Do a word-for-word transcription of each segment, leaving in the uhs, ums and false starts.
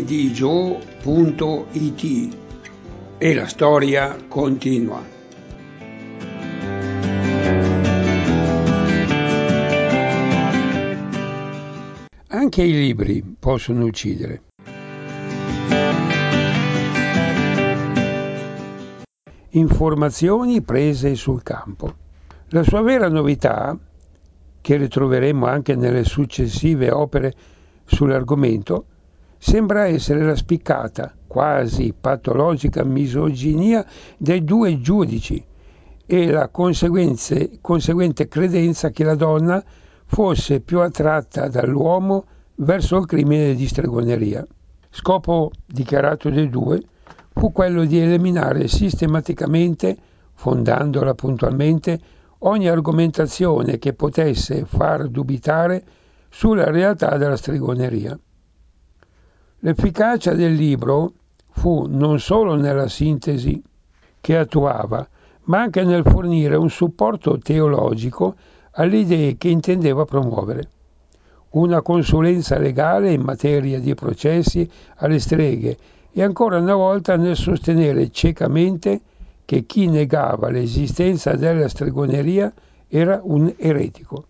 di gio punto it e la storia continua. Anche i libri possono uccidere. Informazioni prese sul campo. La sua vera novità, che ritroveremo anche nelle successive opere sull'argomento, sembra essere la spiccata, quasi patologica misoginia dei due giudici e la conseguente credenza che la donna fosse più attratta dall'uomo verso il crimine di stregoneria. Scopo dichiarato dei due fu quello di eliminare sistematicamente, fondandola puntualmente, ogni argomentazione che potesse far dubitare sulla realtà della stregoneria. L'efficacia del libro fu non solo nella sintesi che attuava, ma anche nel fornire un supporto teologico alle idee che intendeva promuovere. Una consulenza legale in materia di processi alle streghe e ancora una volta nel sostenere ciecamente che chi negava l'esistenza della stregoneria era un eretico.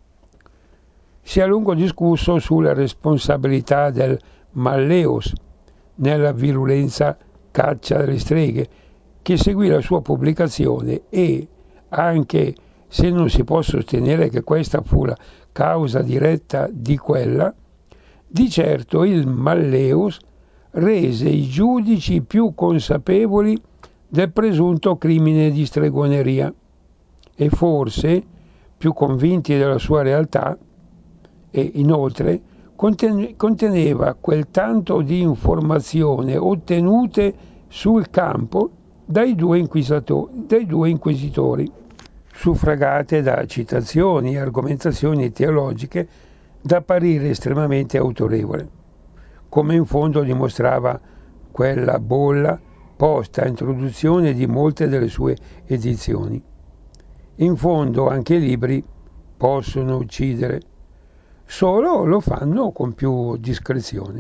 Si è a lungo discusso sulla responsabilità del Malleus nella virulenza caccia delle streghe che seguì la sua pubblicazione e, anche se non si può sostenere che questa fu la causa diretta di quella, di certo il Malleus rese i giudici più consapevoli del presunto crimine di stregoneria e forse più convinti della sua realtà, e inoltre conteneva quel tanto di informazione ottenute sul campo dai due, inquisitor- dai due inquisitori, suffragate da citazioni e argomentazioni teologiche da apparire estremamente autorevole, come in fondo dimostrava quella bolla posta a introduzione di molte delle sue edizioni. In fondo anche i libri possono uccidere, solo lo fanno con più discrezione.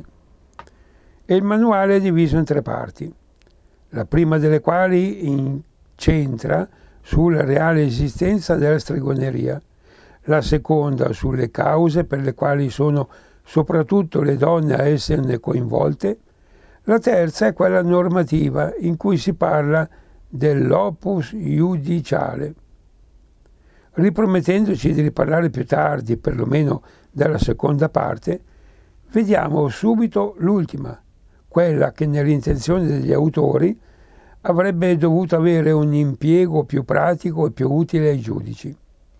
E il manuale è diviso in tre parti, la prima delle quali incentra sulla reale esistenza della stregoneria, la seconda sulle cause per le quali sono soprattutto le donne a esserne coinvolte, la terza è quella normativa in cui si parla dell'opus iudiciale. Ripromettendoci di riparlare più tardi, perlomeno della seconda parte, vediamo subito l'ultima, quella che nell'intenzione degli autori avrebbe dovuto avere un impiego più pratico e più utile ai giudici.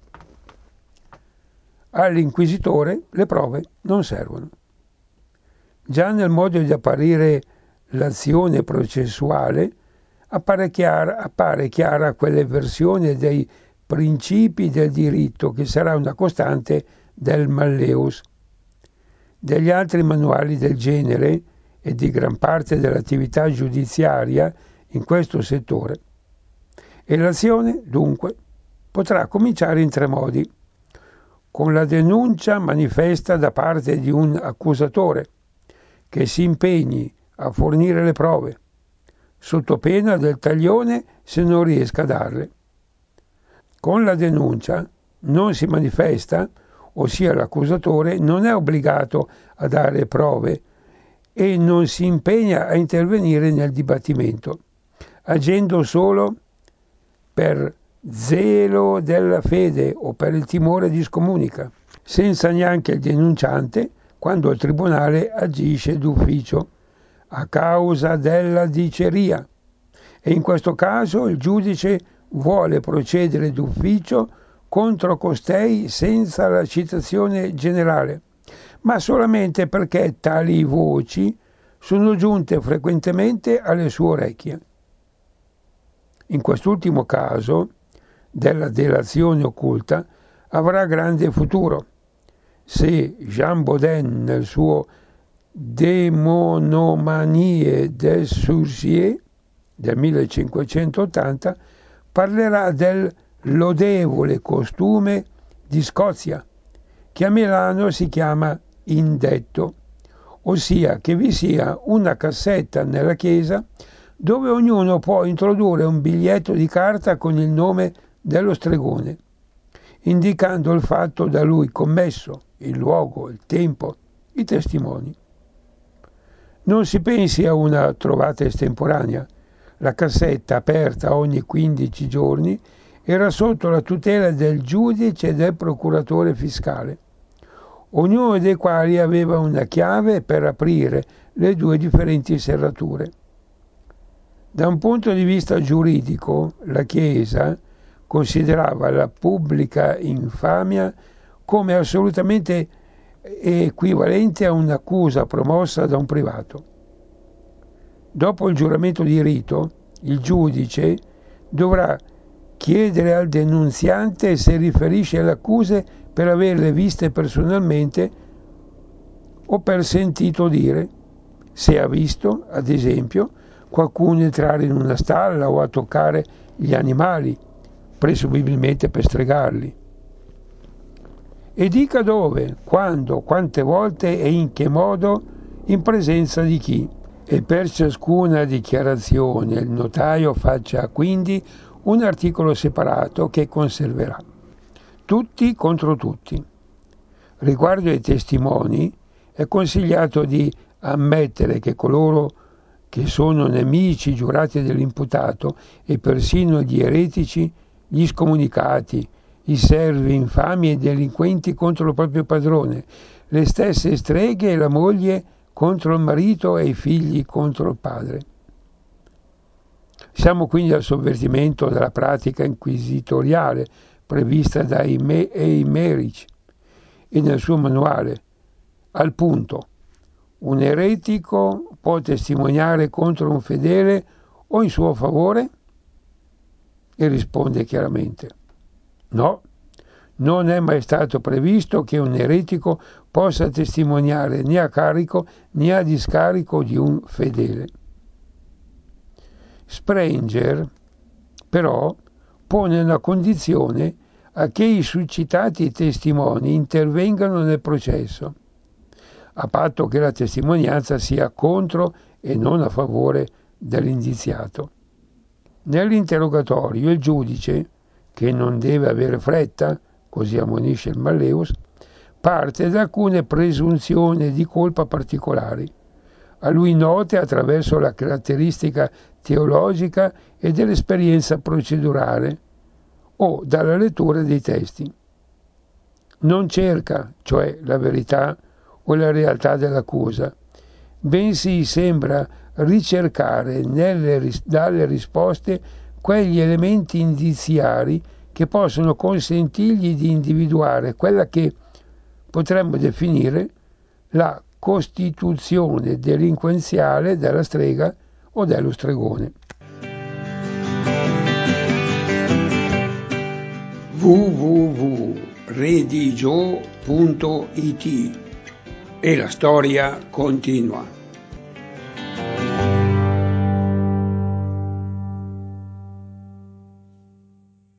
All'inquisitore le prove non servono. Già nel modo di apparire l'azione processuale appare chiara, appare chiara quell'eversione dei principi del diritto che sarà una costante del Malleus. Degli altri manuali del genere e di gran parte dell'attività giudiziaria in questo settore. E l'azione, dunque, potrà cominciare in tre modi: con la denuncia manifesta da parte di un accusatore che si impegni a fornire le prove, sotto pena del taglione se non riesca a darle. Con la denuncia non si manifesta, ossia l'accusatore non è obbligato a dare prove e non si impegna a intervenire nel dibattimento, agendo solo per zelo della fede o per il timore di scomunica, senza neanche il denunciante quando il tribunale agisce d'ufficio a causa della diceria, e in questo caso il giudice vuole procedere d'ufficio contro costei senza la citazione generale, ma solamente perché tali voci sono giunte frequentemente alle sue orecchie. In quest'ultimo caso, della delazione occulta, avrà grande futuro, se Jean Bodin nel suo De monomanie des sourciers del millecinquecentottanta parlerà del lodevole costume di Scozia, che a Milano si chiama indetto, ossia che vi sia una cassetta nella chiesa dove ognuno può introdurre un biglietto di carta con il nome dello stregone, indicando il fatto da lui commesso, il luogo, il tempo, i testimoni. Non si pensi a una trovata estemporanea. La cassetta, aperta ogni quindici giorni, era sotto la tutela del giudice e del procuratore fiscale, ognuno dei quali aveva una chiave per aprire le due differenti serrature. Da un punto di vista giuridico, la Chiesa considerava la pubblica infamia come assolutamente equivalente a un'accusa promossa da un privato. Dopo il giuramento di rito, il giudice dovrà chiedere al denunziante se riferisce alle accuse per averle viste personalmente o per sentito dire, se ha visto, ad esempio, qualcuno entrare in una stalla o a toccare gli animali, presumibilmente per stregarli. E dica dove, quando, quante volte e in che modo, in presenza di chi. E per ciascuna dichiarazione il notaio faccia quindi un articolo separato che conserverà. Tutti contro tutti. Riguardo ai testimoni, è consigliato di ammettere che coloro che sono nemici giurati dell'imputato e persino gli eretici, gli scomunicati, i servi infami e delinquenti contro il proprio padrone, le stesse streghe e la moglie contro il marito e i figli contro il padre. Siamo quindi al sovvertimento della pratica inquisitoriale prevista da Eymerich e nel suo manuale. Al punto, un eretico può testimoniare contro un fedele o in suo favore? E risponde chiaramente, no, non è mai stato previsto che un eretico possa testimoniare né a carico né a discarico di un fedele. Sprenger, però, pone una condizione a che i succitati testimoni intervengano nel processo, a patto che la testimonianza sia contro e non a favore dell'indiziato. Nell'interrogatorio il giudice, che non deve avere fretta, così ammonisce il Malleus, parte da alcune presunzioni di colpa particolari, a lui note attraverso la caratteristica teologica e dell'esperienza procedurale o dalla lettura dei testi. Non cerca, cioè, la verità o la realtà dell'accusa, bensì sembra ricercare nelle, dalle risposte quegli elementi indiziari che possono consentirgli di individuare quella che potremmo definire la costituzione delinquenziale della strega o dello stregone. w w w punto redigio punto it E la storia continua.